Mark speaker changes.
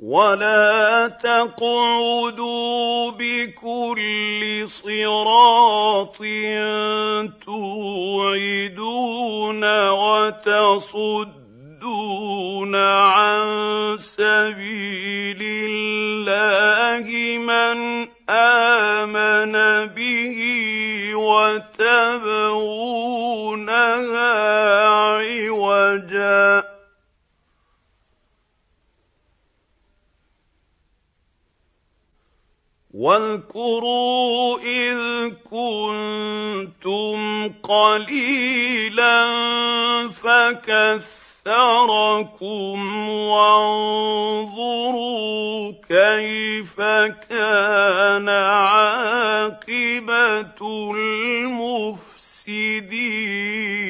Speaker 1: وَلَا تَقْعُدُوا بِكُلِّ صِرَاطٍ تُوعِدُونَ وَتَصُدُّونَ عَن سَبِيلِ اللَّهِ مَنْ آمَنَ بِهِ وَتَبْغُونَهَا عِوَجًا ۚ وَاذْكُرُوا إِذْ كُنتُمْ قَلِيلًا فَكَثَّرَكُمْ ۖ وَانظُرُوا كَيْفَ كَانَ عَاقِبَةُ الْمُفْسِدِينَ